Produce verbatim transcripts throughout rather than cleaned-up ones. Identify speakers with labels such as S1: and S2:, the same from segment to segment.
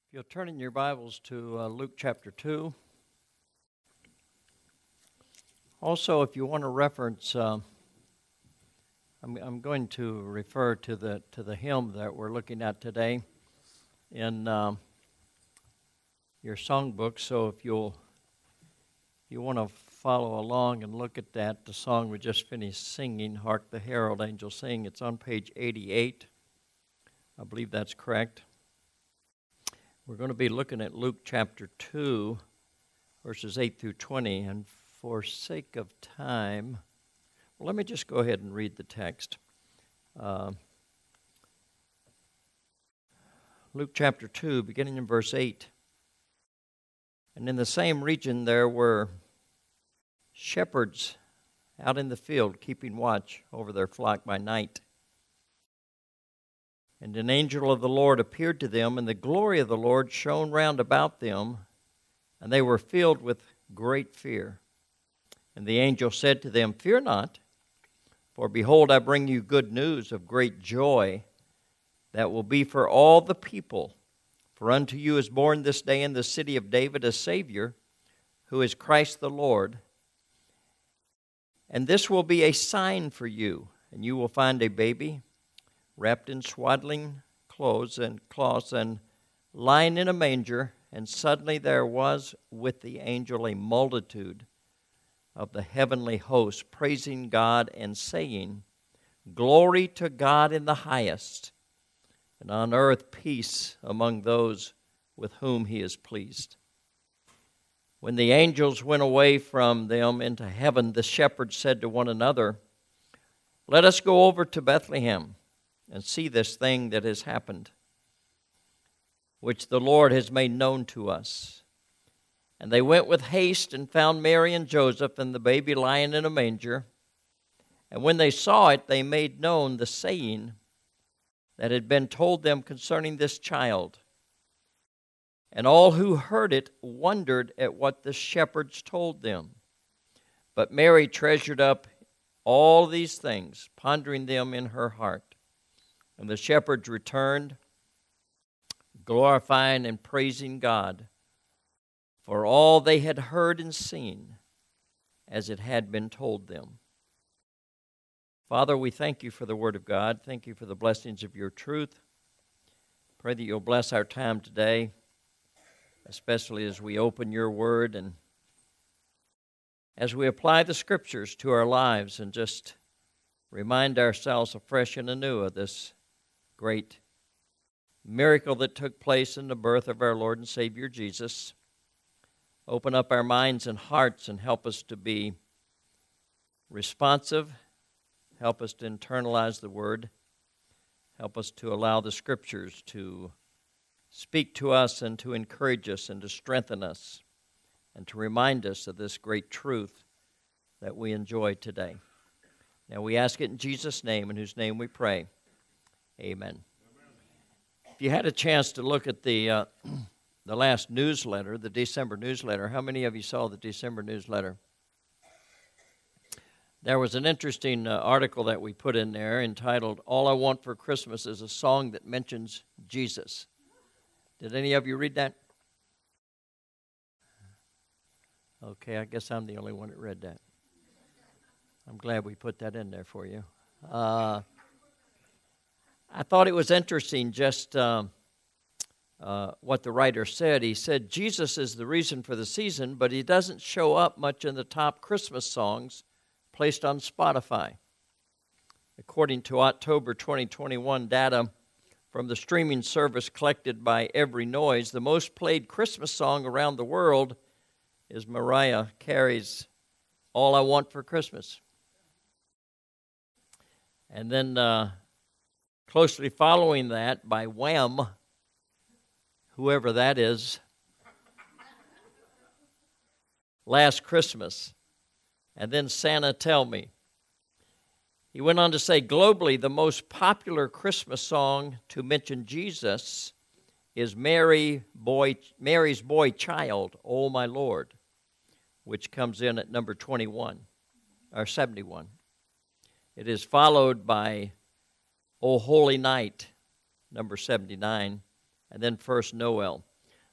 S1: If you'll turn in your Bibles to uh, Luke chapter two. Also, if you want to reference, uh, I'm, I'm going to refer to the to the hymn that we're looking at today in um, your songbook. So if you'll if you want to follow along and look at that, the song we just finished singing, "Hark the Herald Angels Sing," it's on page eighty-eight. I believe that's correct. We're going to be looking at Luke chapter two, verses eight through twenty, and for sake of time, well, let me just go ahead and read the text. Uh, Luke chapter two, beginning in verse eight. And in the same region there were shepherds out in the field keeping watch over their flock by night. And an angel of the Lord appeared to them, and the glory of the Lord shone round about them, and they were filled with great fear. And the angel said to them, "Fear not, for behold, I bring you good news of great joy that will be for all the people. For unto you is born this day in the city of David a Savior, who is Christ the Lord. And this will be a sign for you, and you will find a baby wrapped in swaddling clothes and cloths, and lying in a manger." And suddenly there was with the angel a multitude of the heavenly host, praising God and saying, "Glory to God in the highest, and on earth peace among those with whom he is pleased." When the angels went away from them into heaven, the shepherds said to one another, "Let us go over to Bethlehem and see this thing that has happened, which the Lord has made known to us." And they went with haste and found Mary and Joseph and the baby lying in a manger. And when they saw it, they made known the saying that had been told them concerning this child. And all who heard it wondered at what the shepherds told them. But Mary treasured up all these things, pondering them in her heart. And the shepherds returned, glorifying and praising God for all they had heard and seen as it had been told them. Father, we thank you for the word of God. Thank you for the blessings of your truth. Pray that you'll bless our time today, especially as we open your word and as we apply the scriptures to our lives and just remind ourselves afresh and anew of this great miracle that took place in the birth of our Lord and Savior Jesus. Open up our minds and hearts and help us to be responsive. Help us to internalize the word. Help us to allow the scriptures to speak to us and to encourage us and to strengthen us and to remind us of this great truth that we enjoy today. Now we ask it in Jesus' name, in whose name we pray. Amen. If you had a chance to look at the uh, the last newsletter, the December newsletter, how many of you saw the December newsletter? There was an interesting uh, article that we put in there entitled, "All I Want for Christmas is a Song That Mentions Jesus." Did any of you read that? Okay, I guess I'm the only one that read that. I'm glad we put that in there for you. Uh, I thought it was interesting just um, uh, what the writer said. He said, Jesus is the reason for the season, but he doesn't show up much in the top Christmas songs placed on Spotify. According to October twenty twenty-one data from the streaming service collected by Every Noise, the most played Christmas song around the world is Mariah Carey's "All I Want for Christmas." And then uh, closely following that by Wham, whoever that is, "Last Christmas," and then "Santa Tell Me." He went on to say, globally, the most popular Christmas song to mention Jesus is Mary Boy, Mary's Boy Child, "Oh My Lord," which comes in at number twenty-one, or seventy-one. It is followed by "O Holy Night," number seventy-nine, and then "First Noel."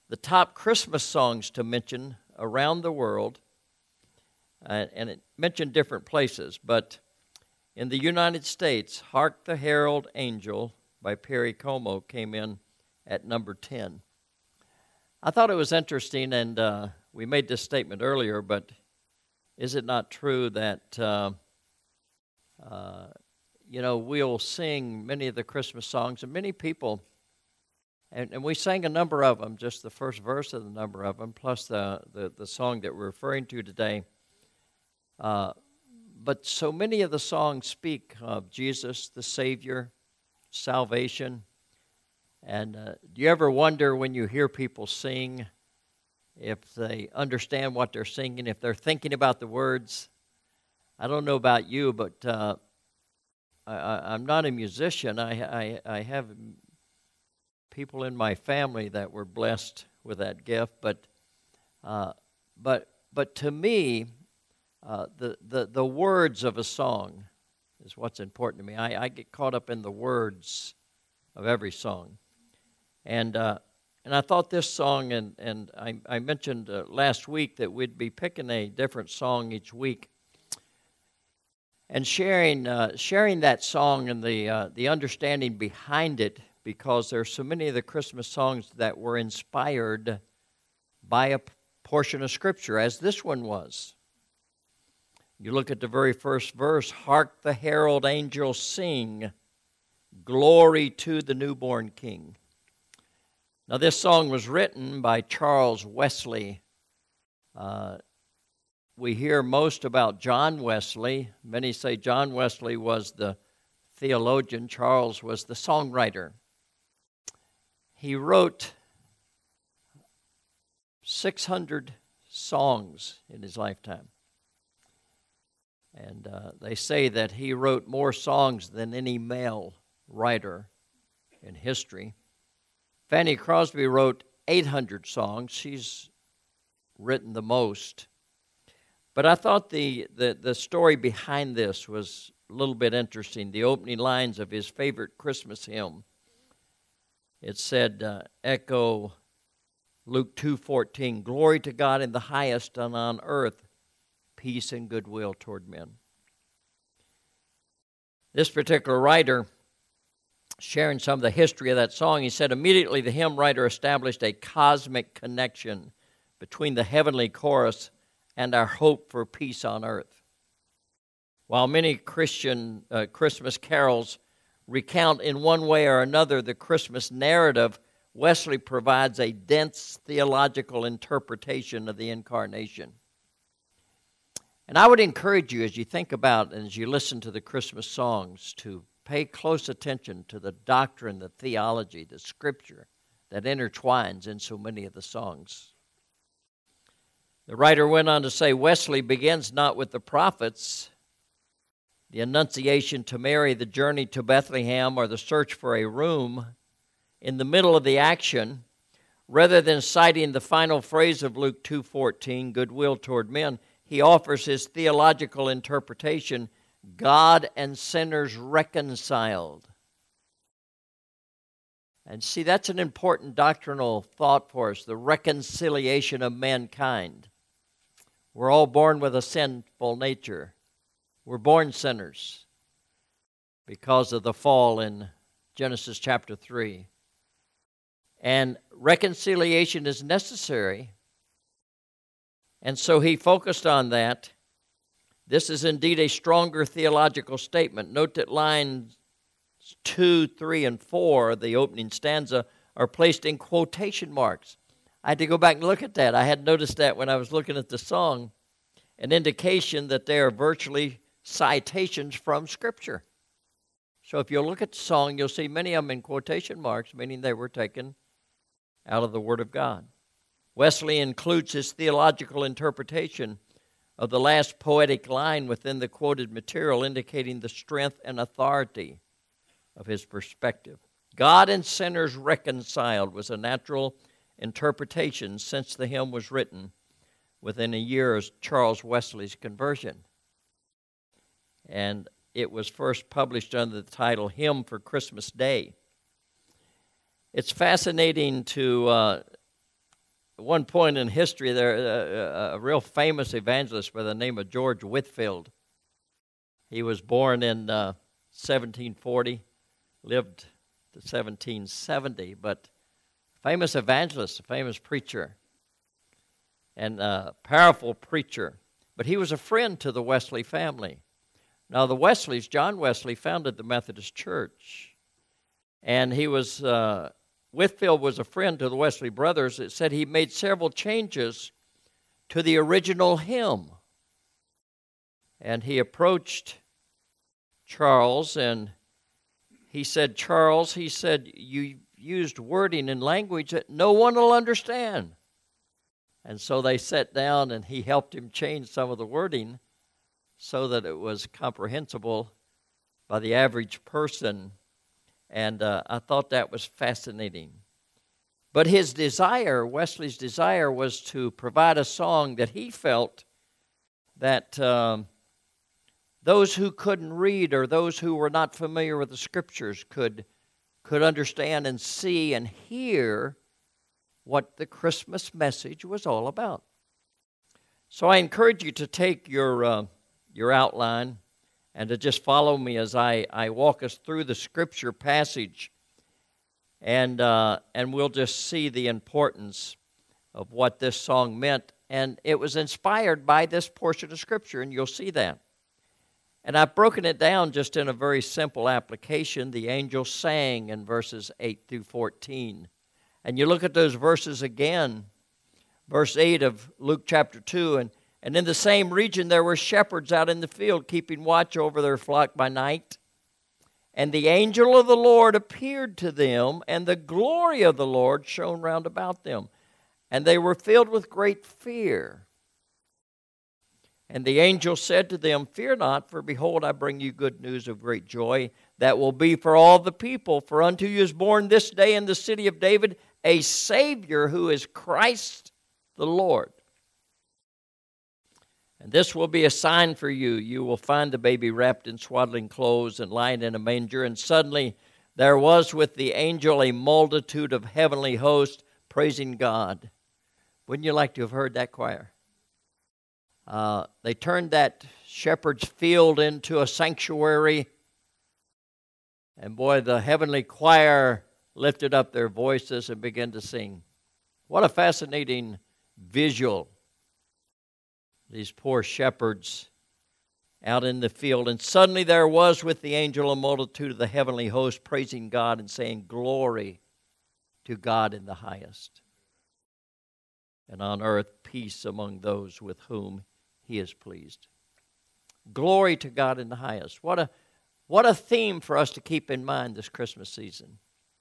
S1: the top Christmas songs to mention around the world, uh, and it mentioned different places, but in the United States, Hark the Herald Angel by Perry Como came in at number ten. I thought it was interesting, and uh, we made this statement earlier, but is it not true that, uh, uh, you know, we'll sing many of the Christmas songs, and many people, and, and we sang a number of them, just the first verse of the number of them, plus the, the, the song that we're referring to today. Uh, but so many of the songs speak of Jesus, the Savior, salvation. And uh, do you ever wonder when you hear people sing if they understand what they're singing, if they're thinking about the words? I don't know about you, but uh, I, I, I'm not a musician. I, I, I have people in my family that were blessed with that gift, but uh, but but to me, uh, the, the the words of a song is what's important to me. I, I get caught up in the words of every song. And uh, and I thought this song, and, and I, I mentioned uh, last week that we'd be picking a different song each week and sharing uh, sharing that song and the uh, the understanding behind it, because there's so many of the Christmas songs that were inspired by a portion of Scripture, as this one was. You look at the very first verse, "Hark the herald angels sing, glory to the newborn King." Now, this song was written by Charles Wesley. Uh, we hear most about John Wesley. Many say John Wesley was the theologian. Charles was the songwriter. He wrote six hundred songs in his lifetime. And uh, they say that he wrote more songs than any male writer in history. Fanny Crosby wrote eight hundred songs. She's written the most. But I thought the, the, the story behind this was a little bit interesting. The opening lines of his favorite Christmas hymn. It said, uh, echo Luke two fourteen, "Glory to God in the highest, and on earth peace and goodwill toward men." This particular writer, sharing some of the history of that song, he said, immediately the hymn writer established a cosmic connection between the heavenly chorus and our hope for peace on earth. While many Christian uh, Christmas carols recount in one way or another the Christmas narrative, Wesley provides a dense theological interpretation of the incarnation. And I would encourage you, as you think about and as you listen to the Christmas songs, to pay close attention to the doctrine, the theology, the Scripture that intertwines in so many of the songs. The writer went on to say, Wesley begins not with the prophets, the Annunciation to Mary, the journey to Bethlehem, or the search for a room in the middle of the action. Rather than citing the final phrase of Luke two fourteen, goodwill toward men, he offers his theological interpretation, God and sinners reconciled. And see, that's an important doctrinal thought for us, the reconciliation of mankind. We're all born with a sinful nature. We're born sinners because of the fall in Genesis chapter three. And reconciliation is necessary. And so he focused on that. This is indeed a stronger theological statement. Note that lines two, three, and four, the opening stanza, are placed in quotation marks. I had to go back and look at that. I had noticed that when I was looking at the song, an indication that they are virtually citations from Scripture. So if you look at the song, you'll see many of them in quotation marks, meaning they were taken out of the Word of God. Wesley includes his theological interpretation of the last poetic line within the quoted material, indicating the strength and authority of his perspective. God and sinners reconciled was a natural interpretation since the hymn was written within a year of Charles Wesley's conversion. And it was first published under the title Hymn for Christmas Day. It's fascinating to uh, at one point in history, there uh, a real famous evangelist by the name of George Whitefield. He was born in uh, seventeen forty, lived to seventeen seventy, but famous evangelist, a famous preacher, and a powerful preacher. But he was a friend to the Wesley family. Now, the Wesleys, John Wesley, founded the Methodist Church. And he was, uh, Whitefield was a friend to the Wesley brothers. It said he made several changes to the original hymn. And he approached Charles, and he said, Charles, he said, you used wording and language that no one will understand. And so they sat down, and he helped him change some of the wording so that it was comprehensible by the average person. And uh, I thought that was fascinating. But his desire, Wesley's desire, was to provide a song that he felt that um, those who couldn't read or those who were not familiar with the Scriptures could, could understand and see and hear what the Christmas message was all about. So I encourage you to take your uh, your outline and to just follow me as I, I walk us through the Scripture passage, and uh, and we'll just see the importance of what this song meant. And it was inspired by this portion of Scripture, and you'll see that. And I've broken it down just in a very simple application. The angel sang in verses eight through fourteen. And you look at those verses again, verse eight of Luke chapter two, and, and in the same region there were shepherds out in the field keeping watch over their flock by night. And the angel of the Lord appeared to them, and the glory of the Lord shone round about them. And they were filled with great fear. And the angel said to them, Fear not, for behold, I bring you good news of great joy, that will be for all the people. For unto you is born this day in the city of David a Savior, who is Christ the Lord. And this will be a sign for you. You will find the baby wrapped in swaddling clothes and lying in a manger. And suddenly there was with the angel a multitude of heavenly hosts praising God. Wouldn't you like to have heard that choir? Uh, they turned that shepherd's field into a sanctuary. And boy, the heavenly choir lifted up their voices and began to sing. What a fascinating visual. These poor shepherds out in the field. And suddenly there was with the angel a multitude of the heavenly host praising God and saying, Glory to God in the highest. And on earth peace among those with whom He is pleased. Glory to God in the highest. What a, what a theme for us to keep in mind this Christmas season.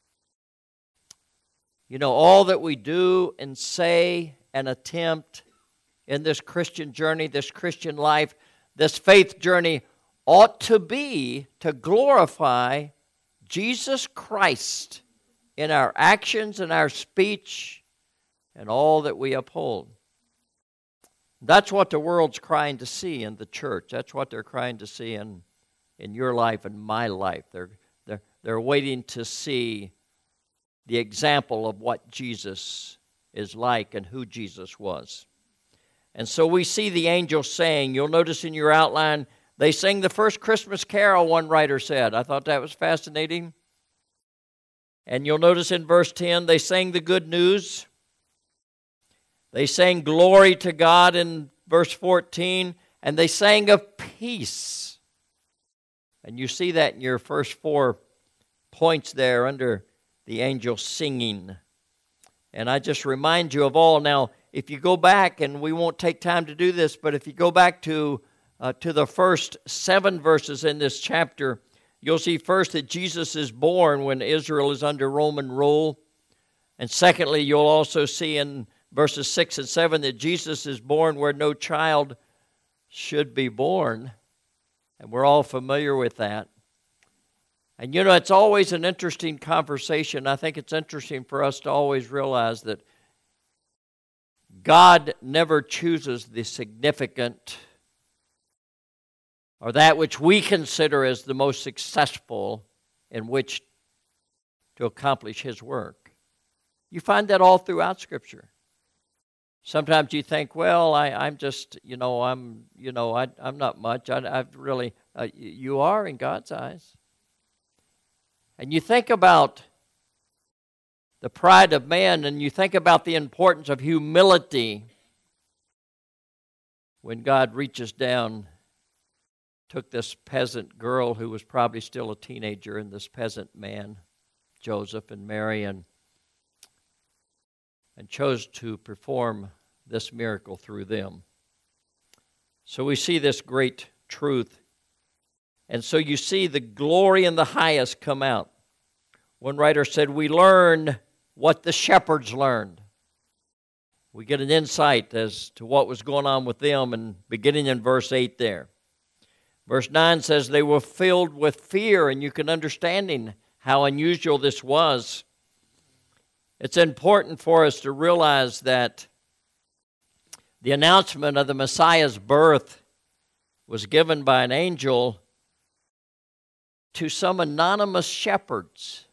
S1: You know, all that we do and say and attempt in this Christian journey, this Christian life, this faith journey ought to be to glorify Jesus Christ in our actions and our speech and all that we uphold. That's what the world's crying to see in the church. That's what they're crying to see in, in your life and my life. They're, they're, they're waiting to see the example of what Jesus is like and who Jesus was. And so we see the angel saying, you'll notice in your outline, they sang the first Christmas carol, one writer said. I thought that was fascinating. And you'll notice in verse ten, they sang the good news. They sang glory to God in verse fourteen, and they sang of peace. And you see that in your first four points there under the angel singing. And I just remind you of all. Now, if you go back, and we won't take time to do this, but if you go back to, uh, to the first seven verses in this chapter, you'll see first that Jesus is born when Israel is under Roman rule. And secondly, you'll also see in verses six and seven that Jesus is born where no child should be born. And we're all familiar with that. And you know, it's always an interesting conversation. I think it's interesting for us to always realize that God never chooses the significant or that which we consider as the most successful in which to accomplish His work. You find that all throughout Scripture. Sometimes you think, well, I, I'm just, you know, I'm, you know, I, I'm not much. I, I've really, uh, you are in God's eyes. And you think about the pride of man, and you think about the importance of humility when God reaches down, took this peasant girl who was probably still a teenager, and this peasant man, Joseph and Mary, and and chose to perform this miracle through them. So we see this great truth. And so you see the glory in the highest come out. One writer said, we learn what the shepherds learned. We get an insight as to what was going on with them, and beginning in verse eight there. Verse nine says they were filled with fear, and you can understand how unusual this was. It's important for us to realize that the announcement of the Messiah's birth was given by an angel to some anonymous shepherds.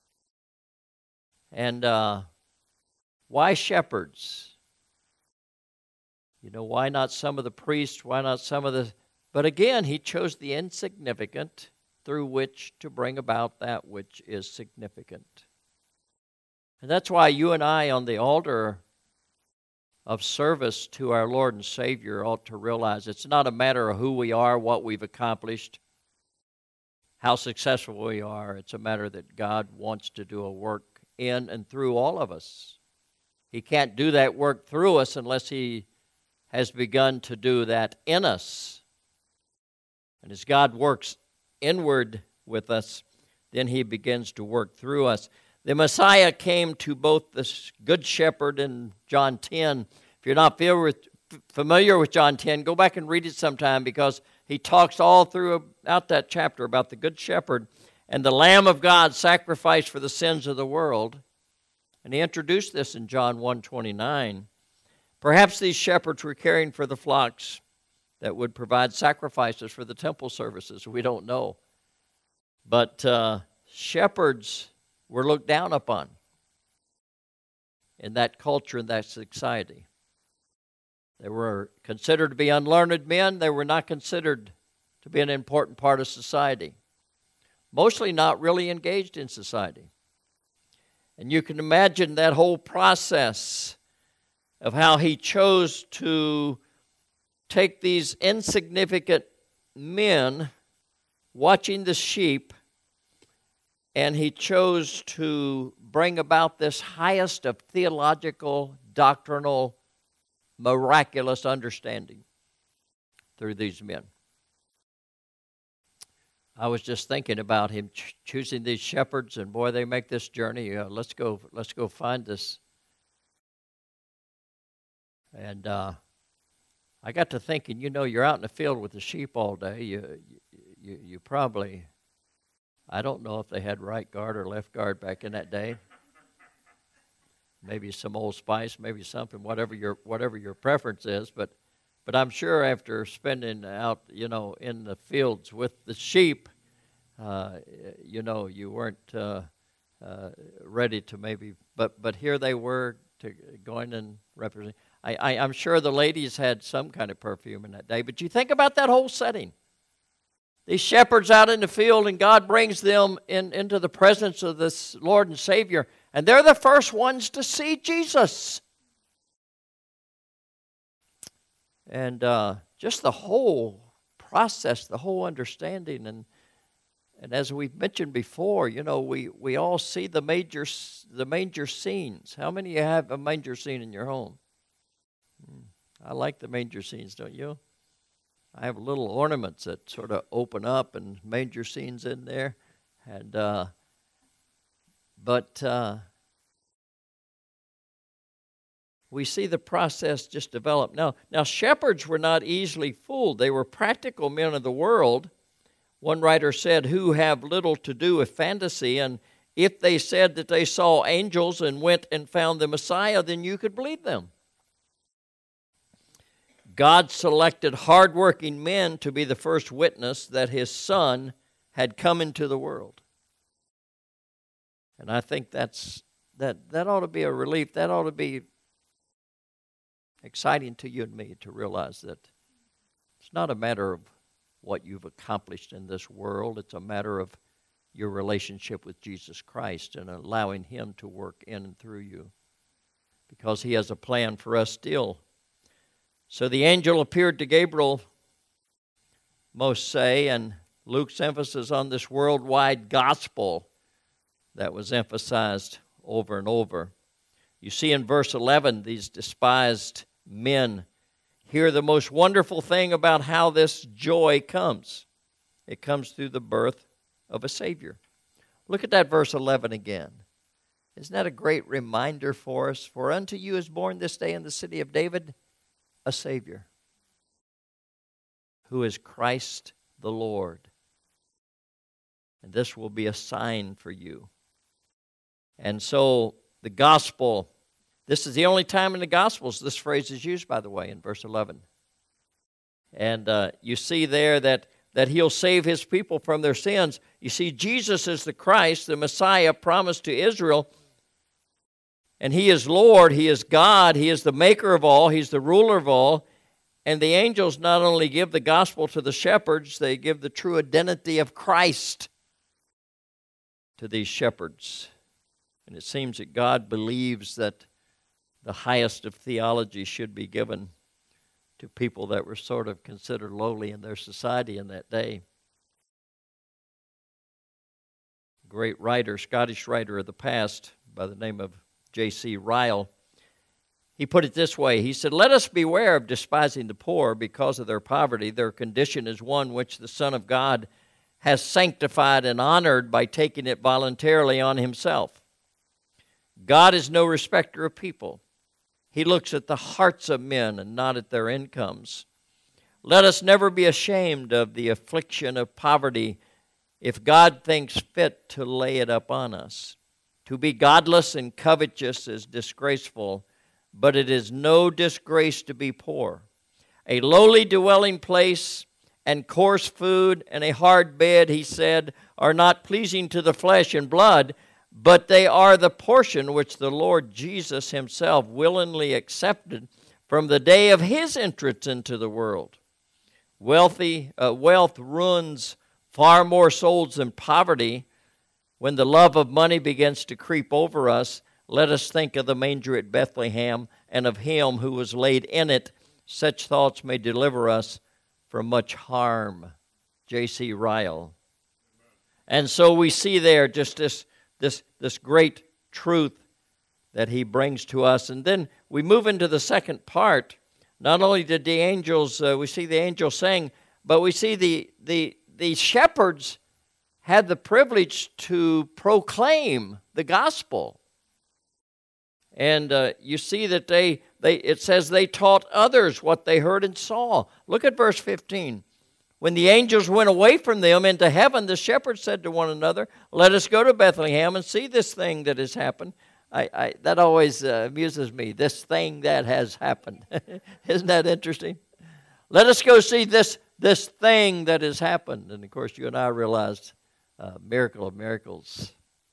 S1: And uh, why shepherds? You know, why not some of the priests? Why not some of the... But again, he chose the insignificant through which to bring about that which is significant. And that's why you and I on the altar of service to our Lord and Savior ought to realize it's not a matter of who we are, what we've accomplished, how successful we are. It's a matter that God wants to do a work in and through all of us. He can't do that work through us unless He has begun to do that in us. And as God works inward with us, then He begins to work through us. The Messiah came to both the Good Shepherd in John ten. If you're not familiar with John ten, go back and read it sometime, because he talks all throughout that chapter about the Good Shepherd and the Lamb of God sacrificed for the sins of the world. And he introduced this in John one twenty-nine. Perhaps these shepherds were caring for the flocks that would provide sacrifices for the temple services. We don't know. But uh, shepherds were looked down upon in that culture, in that society. They were considered to be unlearned men. They were not considered to be an important part of society. Mostly not really engaged in society. And you can imagine that whole process of how he chose to take these insignificant men watching the sheep, and he chose to bring about this highest of theological, doctrinal, miraculous understanding through these men. I was just thinking about him ch- choosing these shepherds, and boy, they make this journey. Uh, let's go. Let's go find this. And uh, I got to thinking, you know, you're out in the field with the sheep all day. You, you, you probably, I don't know if they had right guard or left guard back in that day. Maybe some Old Spice, maybe something, whatever your whatever your preference is. But, but I'm sure after spending out, you know, in the fields with the sheep, uh, you know, you weren't uh, uh, ready to maybe. But but here they were to going and representing. I, I, I'm sure the ladies had some kind of perfume in that day. But you think about that whole setting. These shepherds out in the field, and God brings them in, into the presence of this Lord and Savior. And they're the first ones to see Jesus. And uh, just the whole process, the whole understanding. And and as we've mentioned before, you know, we, we all see the major the manger scenes. How many of you have a manger scene in your home? I like the manger scenes, don't you? I have little ornaments that sort of open up and manger scenes in there. And uh, but uh, we see the process just develop. Now, now shepherds were not easily fooled. They were practical men of the world. One writer said, who have little to do with fantasy, and if they said that they saw angels and went and found the Messiah, then you could believe them. God selected hardworking men to be the first witness that His Son had come into the world. And I think that's that that ought to be a relief. That ought to be exciting to you and me to realize that it's not a matter of what you've accomplished in this world. It's a matter of your relationship with Jesus Christ and allowing Him to work in and through you, because He has a plan for us still. So the angel appeared to Gabriel, most say, and Luke's emphasis on this worldwide gospel that was emphasized over and over. You see in verse eleven, these despised men hear the most wonderful thing about how this joy comes. It comes through the birth of a Savior. Look at that verse eleven again. Isn't that a great reminder for us? For unto you is born this day in the city of David a Savior, who is Christ the Lord. And this will be a sign for you. And so the gospel, this is the only time in the Gospels this phrase is used, by the way, in verse eleven. And uh, you see there that, that He'll save His people from their sins. You see, Jesus is the Christ, the Messiah promised to Israel. And He is Lord, He is God, He is the maker of all, He's the ruler of all. And the angels not only give the gospel to the shepherds, they give the true identity of Christ to these shepherds. And it seems that God believes that the highest of theology should be given to people that were sort of considered lowly in their society in that day. Great writer, Scottish writer of the past by the name of J C Ryle, he put it this way. He said, "Let us beware of despising the poor because of their poverty. Their condition is one which the Son of God has sanctified and honored by taking it voluntarily on Himself. God is no respecter of people. He looks at the hearts of men and not at their incomes. Let us never be ashamed of the affliction of poverty if God thinks fit to lay it upon us. To be godless and covetous is disgraceful, but it is no disgrace to be poor. A lowly dwelling place and coarse food and a hard bed, he said, are not pleasing to the flesh and blood, but they are the portion which the Lord Jesus Himself willingly accepted from the day of His entrance into the world. Wealthy uh, wealth ruins far more souls than poverty. When the love of money begins to creep over us, let us think of the manger at Bethlehem and of Him who was laid in it. Such thoughts may deliver us from much harm." J C Ryle. And so we see there just this, this, this great truth that he brings to us. And then we move into the second part. Not only did the angels, uh, we see the angels sing, but we see the, the, the shepherds had the privilege to proclaim the gospel. And uh, you see that they, they, it says they taught others what they heard and saw. Look at verse fifteen. When the angels went away from them into heaven, the shepherds said to one another, "Let us go to Bethlehem and see this thing that has happened." I, I, that always uh, amuses me, this thing that has happened. Isn't that interesting? Let us go see this, this thing that has happened. And of course, you and I realized, uh, miracle of miracles,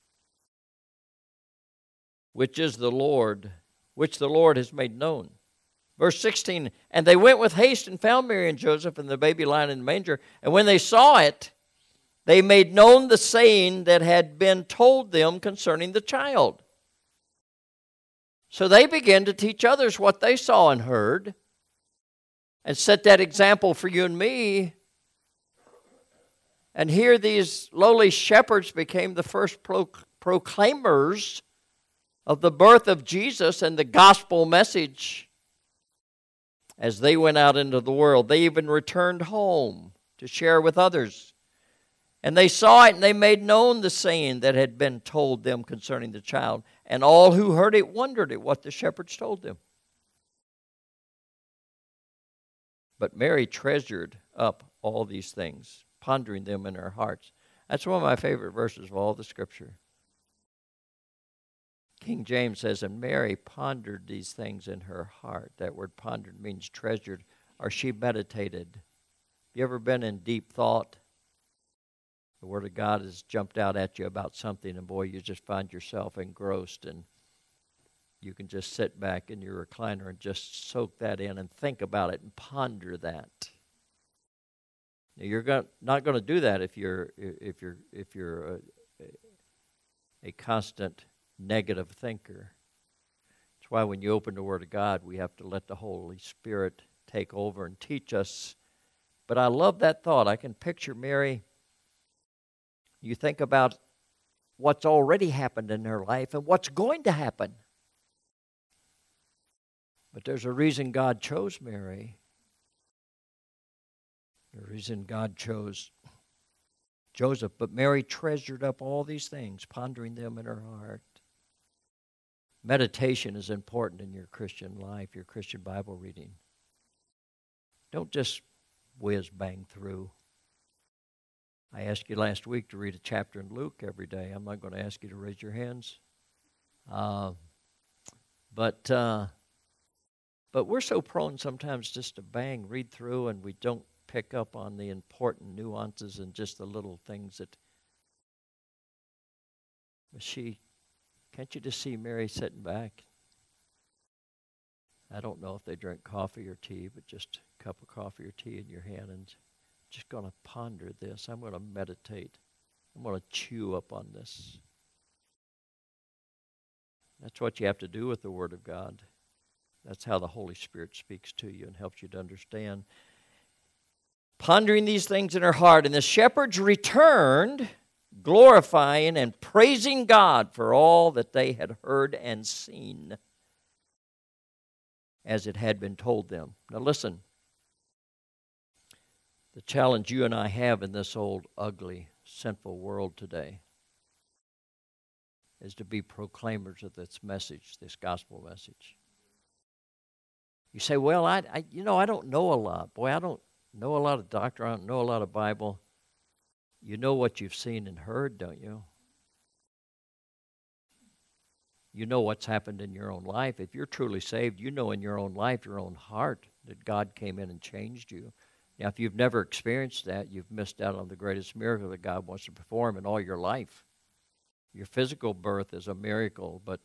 S1: which is the Lord, which the Lord has made known. Verse sixteen, "And they went with haste and found Mary and Joseph and the baby lying in the manger. And when they saw it, they made known the saying that had been told them concerning the child." So they began to teach others what they saw and heard and set that example for you and me. And here these lowly shepherds became the first pro- proclaimers of the birth of Jesus and the gospel message. As they went out into the world, they even returned home to share with others. And they saw it, and they made known the saying that had been told them concerning the child. And all who heard it wondered at what the shepherds told them. But Mary treasured up all these things, pondering them in her hearts. That's one of my favorite verses of all the Scripture. King James says, "And Mary pondered these things in her heart." That word pondered means treasured, or she meditated. You ever been in deep thought? The Word of God has jumped out at you about something, and boy, you just find yourself engrossed, and you can just sit back in your recliner and just soak that in and think about it and ponder that. Now, you're go- not going to do that if you're if you're if you're a, a constant negative thinker. That's why when you open the Word of God, we have to let the Holy Spirit take over and teach us. But I love that thought. I can picture Mary. You think about what's already happened in her life and what's going to happen. But there's a reason God chose Mary. The reason God chose Joseph. But Mary treasured up all these things, pondering them in her heart. Meditation is important in your Christian life, your Christian Bible reading. Don't just whiz bang through. I asked you last week to read a chapter in Luke every day. I'm not going to ask you to raise your hands. Uh, but uh, but we're so prone sometimes just to bang, read through, and we don't pick up on the important nuances and just the little things that... She, can't you just see Mary sitting back? I don't know if they drink coffee or tea, but just a cup of coffee or tea in your hand and just going to ponder this. I'm going to meditate. I'm going to chew up on this. That's what you have to do with the Word of God. That's how the Holy Spirit speaks to you and helps you to understand. Pondering these things in her heart, and the shepherds returned, glorifying and praising God for all that they had heard and seen, as it had been told them. Now listen, the challenge you and I have in this old, ugly, sinful world today is to be proclaimers of this message, this gospel message. You say, well, I, I, you know, I don't know a lot. Boy, I don't know a lot of doctrine. I don't know a lot of Bible. You know what you've seen and heard, don't you? You know what's happened in your own life. If you're truly saved, you know in your own life, your own heart, that God came in and changed you. Now, if you've never experienced that, you've missed out on the greatest miracle that God wants to perform in all your life. Your physical birth is a miracle, but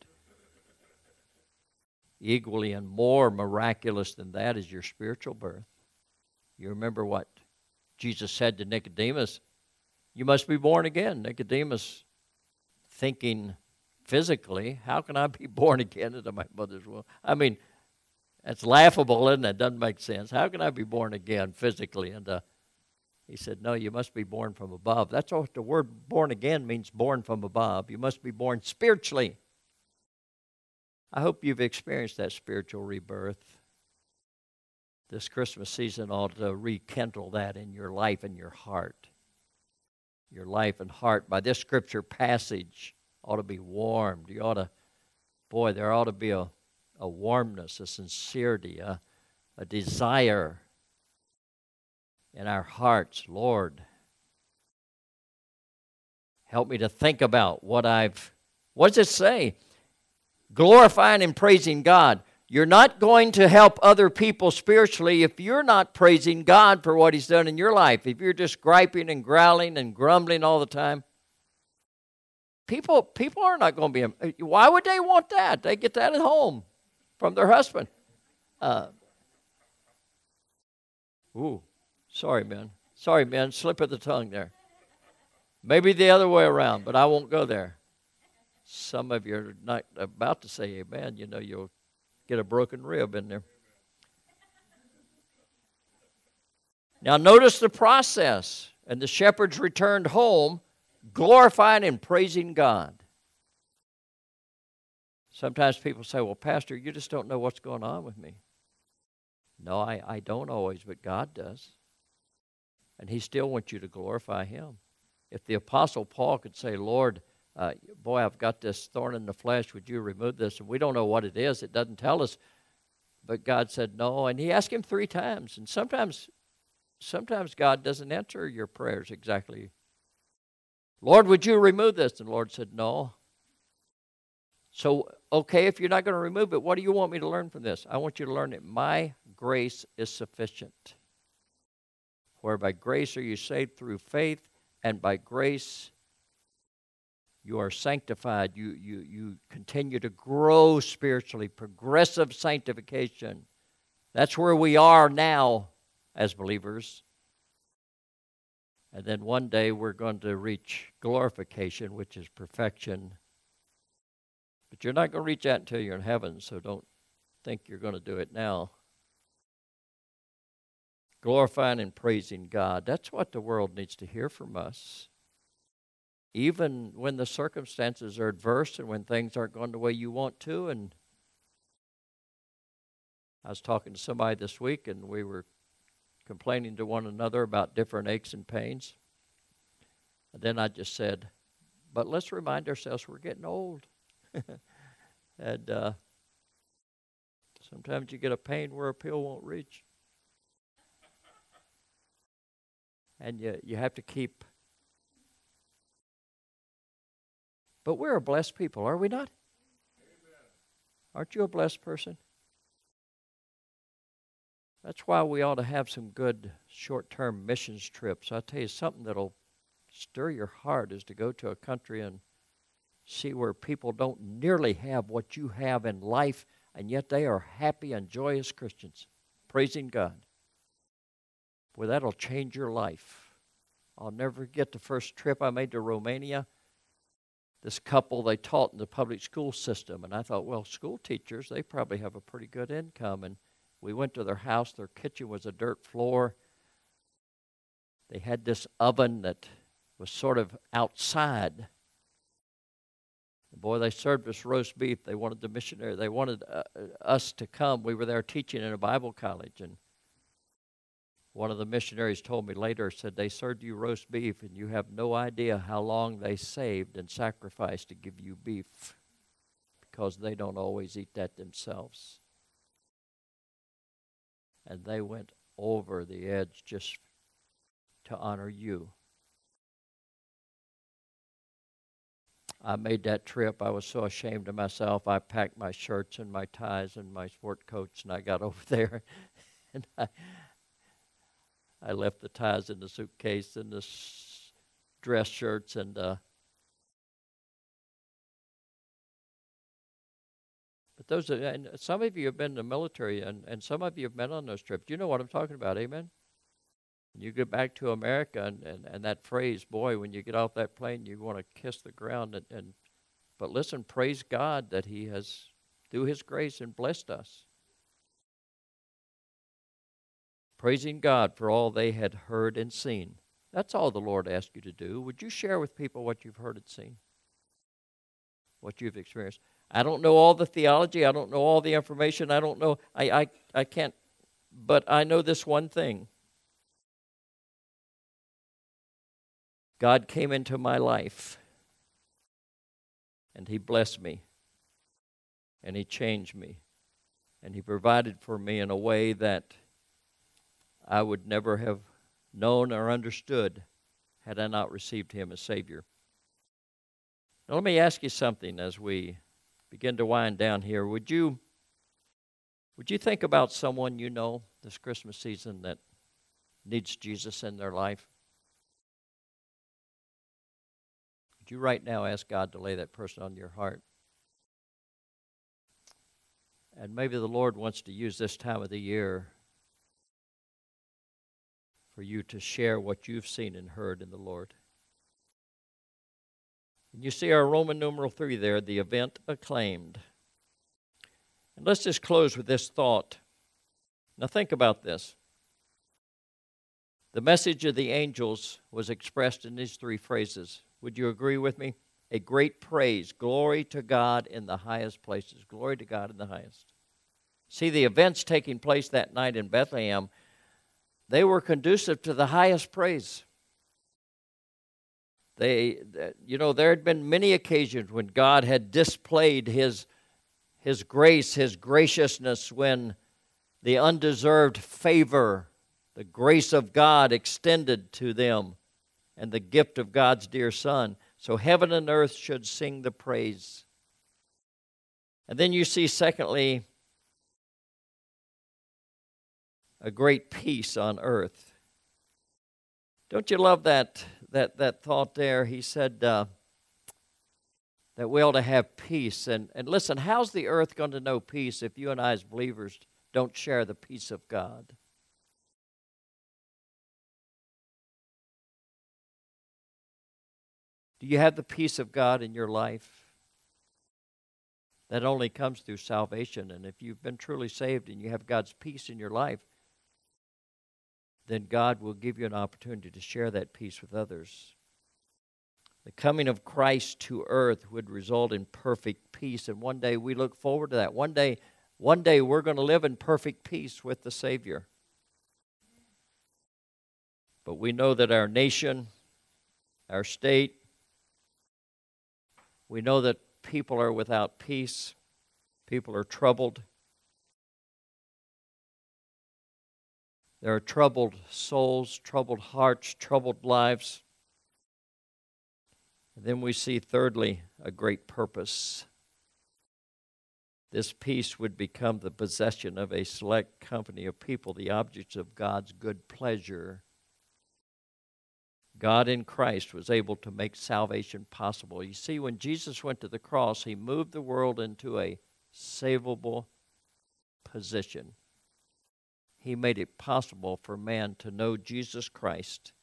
S1: equally and more miraculous than that is your spiritual birth. You remember what Jesus said to Nicodemus? You must be born again. Nicodemus, thinking physically, how can I be born again into my mother's womb? I mean, that's laughable, isn't it? Doesn't make sense. How can I be born again physically? And uh, he said, no, you must be born from above. That's what the word born again means, born from above. You must be born spiritually. I hope you've experienced that spiritual rebirth. This Christmas season ought to rekindle that in your life and your heart. Your life and heart by this scripture passage ought to be warmed. You ought to, boy, there ought to be a, a warmness, a sincerity, a, a desire in our hearts. Lord, help me to think about what I've, what does it say? Glorifying and praising God. You're not going to help other people spiritually if you're not praising God for what He's done in your life. If you're just griping and growling and grumbling all the time, people people are not going to be... Why would they want that? They get that at home from their husband. Uh, ooh, sorry, man. Sorry, man. Slip of the tongue there. Maybe the other way around, but I won't go there. Some of you are not about to say amen. You know, you'll get a broken rib in there. Now notice the process. And the shepherds returned home, glorifying and praising God. Sometimes people say, well, Pastor, you just don't know what's going on with me. No, I, I don't always, but God does. And He still wants you to glorify Him. If the Apostle Paul could say, Lord, Uh, boy, I've got this thorn in the flesh. Would you remove this? And we don't know what it is. It doesn't tell us. But God said no. And he asked him three times. And sometimes, sometimes God doesn't answer your prayers exactly. Lord, would you remove this? And the Lord said no. So, okay, if you're not going to remove it, what do you want me to learn from this? I want you to learn that my grace is sufficient. Where by grace are you saved through faith, and by grace You are sanctified. You, you, you continue to grow spiritually, progressive sanctification. That's where we are now as believers. And then one day we're going to reach glorification, which is perfection. But you're not going to reach that until you're in heaven, so don't think you're going to do it now. Glorifying and praising God. That's what the world needs to hear from us. Even when the circumstances are adverse and when things aren't going the way you want to. And I was talking to somebody this week, and we were complaining to one another about different aches and pains. And then I just said, but let's remind ourselves we're getting old. and uh, sometimes you get a pain where a pill won't reach. And you, you have to keep. But we're a blessed people, are we not? Amen. Aren't you a blessed person? That's why we ought to have some good short-term missions trips. I'll tell you something that'll stir your heart is to go to a country and see where people don't nearly have what you have in life, and yet they are happy and joyous Christians, praising God. Boy, that'll change your life. I'll never forget the first trip I made to Romania. This couple, they taught in the public school system, and I thought, well, school teachers, they probably have a pretty good income. And we went to their house. Their kitchen was a dirt floor. They had this oven that was sort of outside. And boy, they served us roast beef. They wanted the missionary. They wanted uh, us to come. We were there teaching in a Bible college, and one of the missionaries told me later, said, they served you roast beef, and you have no idea how long they saved and sacrificed to give you beef, because they don't always eat that themselves. And they went over the edge just to honor you. I made that trip. I was so ashamed of myself. I packed my shirts and my ties and my sport coats, and I got over there, and I... I left the ties in the suitcase and the s- dress shirts and uh, but those are, and some of you have been in the military and, and some of you have been on those trips. You know what I'm talking about, amen? You get back to America and, and, and that phrase, boy, when you get off that plane, you want to kiss the ground. And, and but listen, praise God that He has, through His grace, and blessed us. Praising God for all they had heard and seen. That's all the Lord asked you to do. Would you share with people what you've heard and seen? What you've experienced? I don't know all the theology. I don't know all the information. I don't know. I, I, I can't. But I know this one thing. God came into my life. And He blessed me. And He changed me. And He provided for me in a way that I would never have known or understood had I not received Him as Savior. Now let me ask you something as we begin to wind down here. Would you, would you think about someone you know this Christmas season that needs Jesus in their life? Would you right now ask God to lay that person on your heart? And maybe the Lord wants to use this time of the year for you to share what you've seen and heard in the Lord. And you see our Roman numeral three there, the event acclaimed. And let's just close with this thought. Now think about this. The message of the angels was expressed in these three phrases. Would you agree with me? A great praise, glory to God in the highest places. Glory to God in the highest. See, the events taking place that night in Bethlehem, they were conducive to the highest praise. They, you know, there had been many occasions when God had displayed His, His grace, His graciousness, when the undeserved favor, the grace of God extended to them, and the gift of God's dear Son. So heaven and earth should sing the praise. And then you see, secondly, a great peace on earth. Don't you love that that that thought there? He said, uh, that we ought to have peace. And, and listen, how's the earth going to know peace if you and I as believers don't share the peace of God? Do you have the peace of God in your life? That only comes through salvation. And if you've been truly saved and you have God's peace in your life, then God will give you an opportunity to share that peace with others. The coming of Christ to earth would result in perfect peace, and one day we look forward to that. One day, one day we're going to live in perfect peace with the Savior. But we know that our nation, our state, we know that people are without peace. People are troubled. There are troubled souls, troubled hearts, troubled lives. And then we see, thirdly, a great purpose. This peace would become the possession of a select company of people, the objects of God's good pleasure. God in Christ was able to make salvation possible. You see, when Jesus went to the cross, he moved the world into a savable position. He made it possible for man to know Jesus Christ.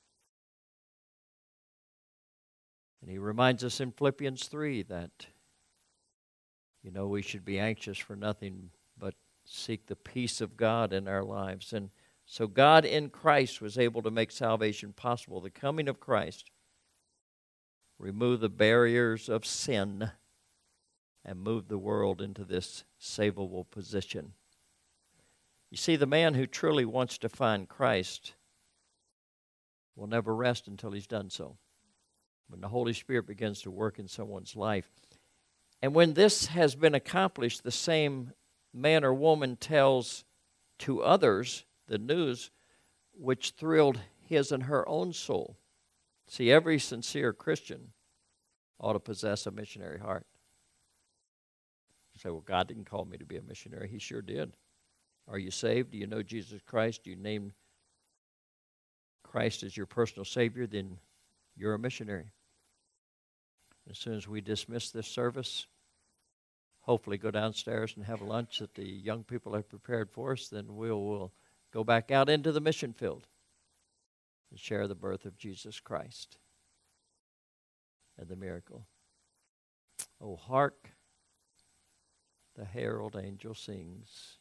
S1: And he reminds us in Philippians three that, you know, we should be anxious for nothing but seek the peace of God in our lives. And so God in Christ was able to make salvation possible. The coming of Christ removed the barriers of sin and moved the world into this savable position. You see, the man who truly wants to find Christ will never rest until he's done so. When the Holy Spirit begins to work in someone's life. And when this has been accomplished, the same man or woman tells to others the news which thrilled his and her own soul. See, every sincere Christian ought to possess a missionary heart. You say, well, God didn't call me to be a missionary. He sure did. Are you saved? Do you know Jesus Christ? Do you name Christ as your personal Savior? Then you're a missionary. As soon as we dismiss this service, hopefully go downstairs and have lunch that the young people have prepared for us, then we'll, we'll go back out into the mission field and share the birth of Jesus Christ and the miracle. Oh, hark, the herald angel sings,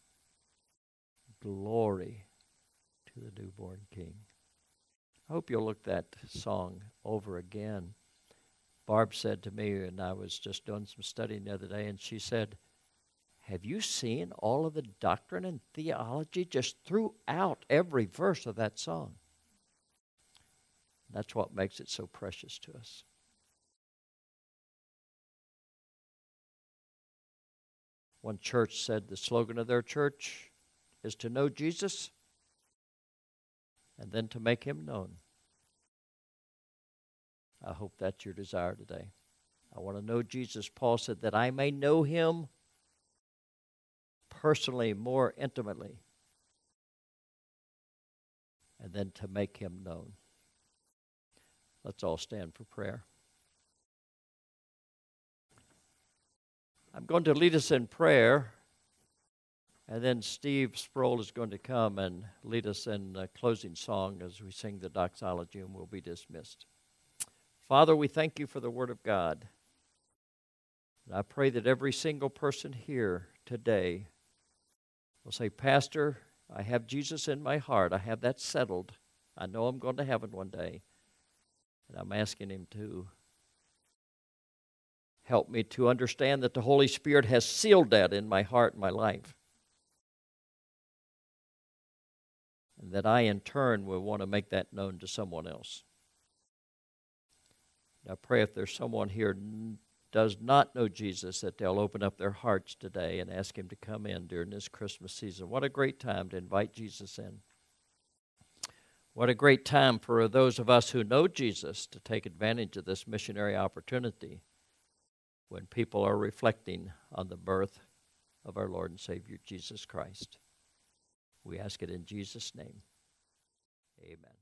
S1: glory to the newborn King. I hope you'll look that song over again. Barb said to me, and I was just doing some studying the other day, and she said, have you seen all of the doctrine and theology just throughout every verse of that song? That's what makes it so precious to us. One church said the slogan of their church is to know Jesus and then to make him known. I hope that's your desire today. I want to know Jesus. Paul said that I may know him personally, more intimately, and then to make him known. Let's all stand for prayer. I'm going to lead us in prayer, and then Steve Sproul is going to come and lead us in a closing song as we sing the doxology, and we'll be dismissed. Father, we thank you for the Word of God. And I pray that every single person here today will say, Pastor, I have Jesus in my heart. I have that settled. I know I'm going to heaven one day. And I'm asking him to help me to understand that the Holy Spirit has sealed that in my heart and my life. And that I, in turn, will want to make that known to someone else. I pray if there's someone here who does not know Jesus, that they'll open up their hearts today and ask him to come in during this Christmas season. What a great time to invite Jesus in. What a great time for those of us who know Jesus to take advantage of this missionary opportunity when people are reflecting on the birth of our Lord and Savior, Jesus Christ. We ask it in Jesus' name. Amen.